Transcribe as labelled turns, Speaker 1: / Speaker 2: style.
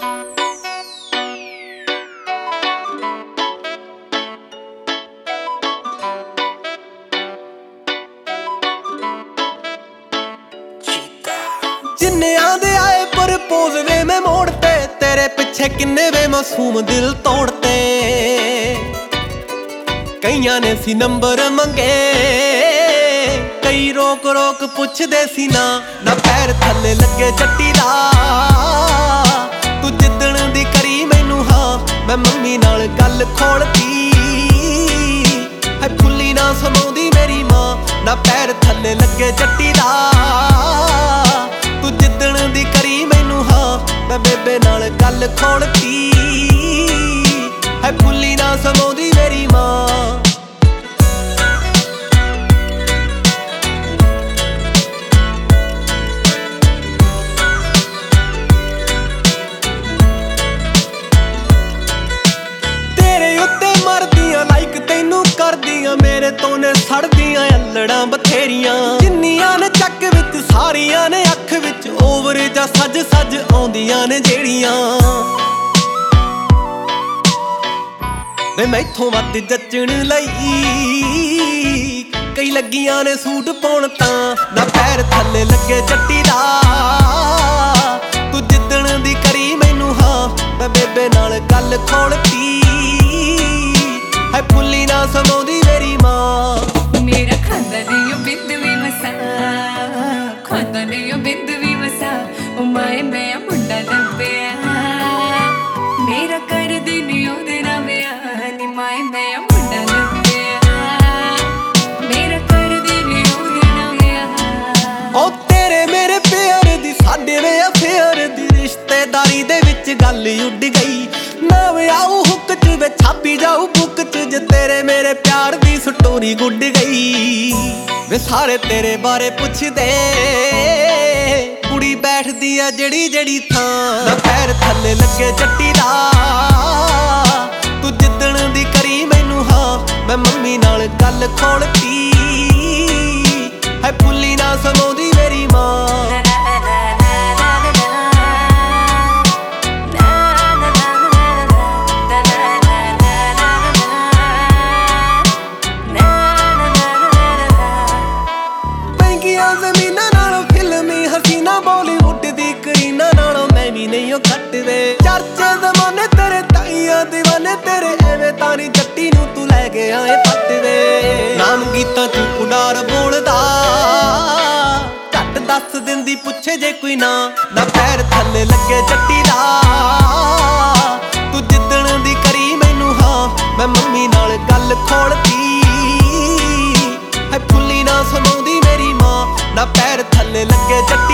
Speaker 1: जिन्नियां दे आए प्रपोज वे मैं मोड़ते, तेरे पिछे किन्ने वे मासूम दिल तोड़ते। कईयां ने सी नंबर मंगे, कई रोक रोक पुछदे सी ना पैर थल्ले लगे जट्टी दा। तू जिद्दण दी करी मैनू हाँ, मैं मम्मी नाल गल खोलती। है फुल्ली ना समाउंदी मेरी मां, ना पैर थल्ले लगे जट्टी दा। मैं बेबे नाल गल खोलती। है फुल्ली ना समाउंदी मेरी मां। तेरे उत्ते मरदियां लाइक तैनू करदियां, मेरे तो ने सड़दियां अल्लड़ां बथेरियां। जिन्नियां ने चक विच सारियां ने अख विच ओवर जा सज सज आउंदियां ने जेड़ियां। वे मैथों वध जचण लई कई लगियां ने सूट पाउण तां, ना पैर थल्ले लगे जट्टी दा। तू जिद्दण दी करी मैनू हाँ, मैं बेबे नाल गल खोलती। है फुल्ली ना समाउंदी मेरी मां।
Speaker 2: मेरा खांदा नहीं बिंद भी मसा, खांदा नहीं बिंद भी मसा। ओ माए मैं मुंडा लभ्या, मेरा कर दी नी ओदे नाल विआह। नी माए मैं मुंडा लभ्या, मेरा कर दी नी ओदे नाल विआह।
Speaker 1: ओ तेरे मेरे प्यार दी साडे वे अफेयर दी रिश्तेदारी दे विच गल उड़ गई। ना विआह हुक च वे छापी जाऊ बुक च, जे तेरे मेरे प्यार दी स्टोरी गुड गई। वे सारे तेरे बारे पुछदे, कुड़ी बैठदी आ जड़ी जड़ी थां, ना पैर थल्ले लगे जट्टी दा। तू जिद्दण दी करी मैनू हाँ, मैं मम्मी नाल गल खोलती। है फुल्ली ना समाउंदी मेरी मां। ज़मीना नालों फिल्मी हसीना, बॉलीवुड दी करीना नालों मैं भी नहीं घट वे। चर्चे जमाने तेरे ताइयां दीवाने तेरे, एवें तारी जट्टी नू तू लै गया ए पट वे। नाम गीतां च उडार बोलदा, झट दस दिंदी पुछे जे कोई ना पैर थल्ले लगे जट्टी दा। तू जिद्दण दी करी मैनू हाँ, मैं मम्मी नाल गल खोलती। है फुल्ली ना समाउंदी मेरी मां, ना पैर थल्ले लगे जट्टी